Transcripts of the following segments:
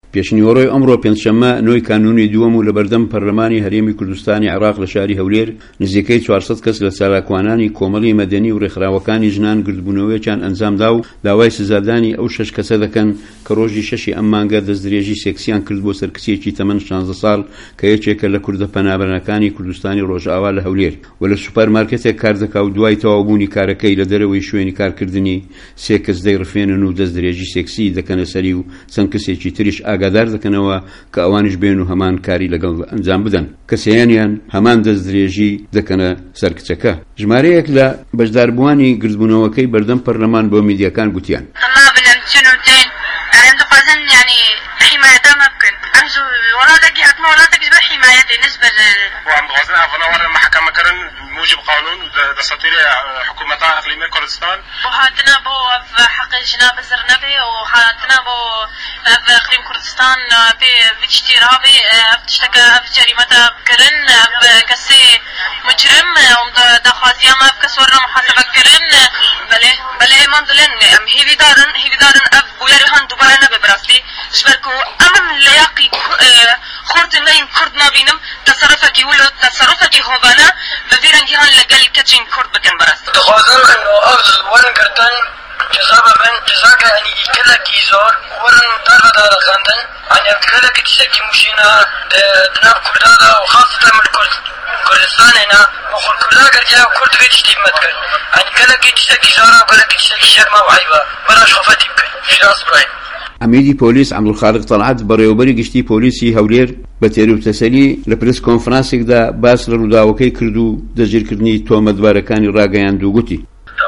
پێشنیوەڕۆی ئەمڕۆ پێنجشەممە نۆی کانونی دووەم و لە بەردەم پەرلەمانی هەرێمی کوردستانی عێراق لە شاری هەولێر نزیکەی 400 کەس لە چالاکوانانی کۆمەڵی مەدەنی و ڕێکخراوەکانی ژنان گردبوونەوەیەکیان ئەنجامدا و داوای سزادانی ئەو 6 کەسە دەکەن کە ڕۆژی 6 ئەم مانگە دەستدرێژی سێکسیان کرد بۆ سەرکچیەکی تەمەن 16 ساڵ کە یەکێکە لە کوردە پەنابەرەکانی کوردستانی ڕۆژئاوا لە هەولێر و لە سوپەرمارکێتێک کار دەکا و دوای تەواوبوونی کارەکەی لە دەرەوەی شوێنی کارکردنی سێ کەس دەیڕفێنن و دەستدرێژی سێکسی دەکەنە سەری و چەند کەسێکی تریش ئاگادار دەکەنەوە کە ئەوانش بێن و هەمان کاری لەگەڵ ئەنجام بدەن کەسەیانیان هەمان دەستدرێژی دەکەنە سەرکچەکە. ژمارەیەک لە بەشداربووانی گردبوونەوەکەی بەردەم پەرلەمان بۆ میدیاکان گوتیان موجب قانون دستور حكومة إقليمية كردستان وهاتنا بو حق الجناب الزرنبي وهاتنا بو إقليم كردستان بيجتي رابي تشتكى بجريمة بكرن بكسي مجرم دخازيا ما بكسور محاسبة كرن بله من دلن هي دارن أب ويرهن دوباره نبي براسي جبركو أمن لياقي خورد نين كرد ما بينم تصرفك ولو تصرفك هوبانا بفيرن جهان لقل كتشين كرد بكن براست تخوازن انه افضل ورن كرتن جزابا بن جزاك يعني كلا كيزور ورن دار خاندن يعني كلا كتشكي مشينا دناب كردادا وخاصة من كردستان هنا وخل كلها قرجا كرد بيتشتي متكن يعني كلا كتشكي زارا وكلا كتشكي شرما وعيبا براش خفتي بكن شراس برايم عميدی پۆلیس عەبدولخالق تەڵعەت بەڕێوەبەری گشتی پۆلیسی هەولێر بە تێروتەسەلی لە پرس کۆنفرانسێکدا باس لە ڕووداوەکەی کرد و دەگیرکردنی تۆمەتبارەکانی ڕاگەیاند و گوتی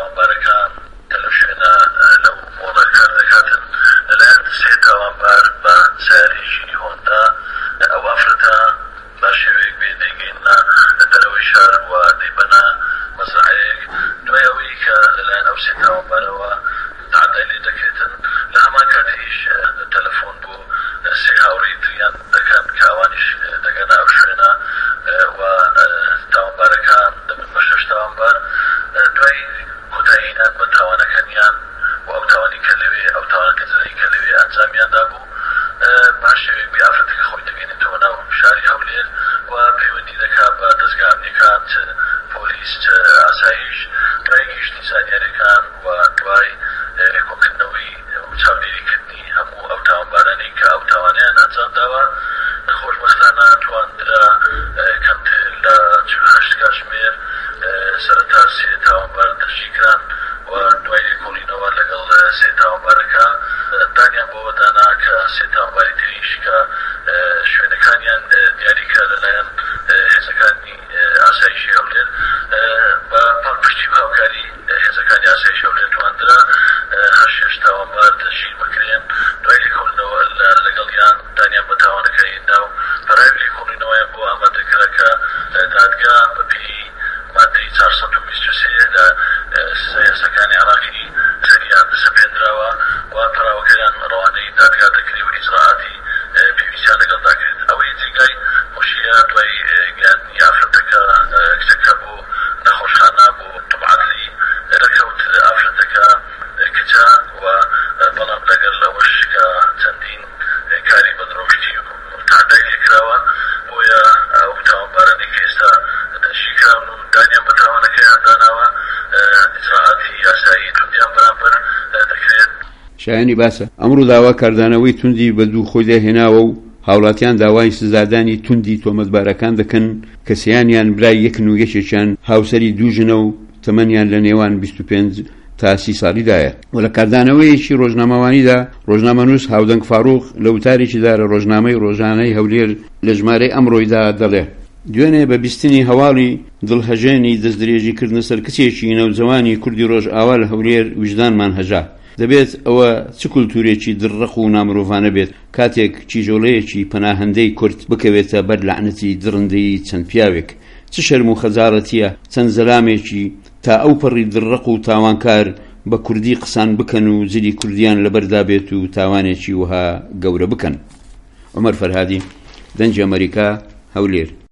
شایانی باسە ئەمڕۆ داوا کاردانەوەی توندی بە دوو خۆی داهێناوە و هاوڵاتیان داوای سزادانی توندی تۆمەتبارەکان دەکەن کەسیانیان برای یەکن و یەکێکیان هاوسەری دوو ژنە و تەمەنیان لە نێوان 25 تا 30 ساڵیدایە و لە کاردانەوەیەکی ڕۆژنامەوانیدا ڕۆژنامەنووس هاودەنگ فاروق لە وتارێکیدا لە ڕۆژنامەی ڕۆژانەی هەولێر لە ژمارەی ئەمڕۆیدا دەڵێ دوێنێ بە بیستنی هەواڵی دڵهەژێنی دەستدرێژیکردنە سەر کچێکی نەوجەوانی کوردی ڕۆژئاوا لە هەولێر وجدانمان هەژا دەبێت ئەوە چ کولتورێکی دڕق و نامرۆڤانە بێت کاتێک چیژۆڵەیەکی پەناهەندەی کورد بکەوێتە بەر لەعنەتی درڕندەی چەند پیاوێک چ شەرم و خەجاڵەتیە چەند زەلامێکی تا ئەو پەڕی دڕق و تاوانکار بە کوردی قسان بکەن و زلی کوردیان لەبەردا بێت و تاوانێکی وها گەورە بکەن. عومەر فەرهادی، دەنجی ئەمریکا، هەولێر.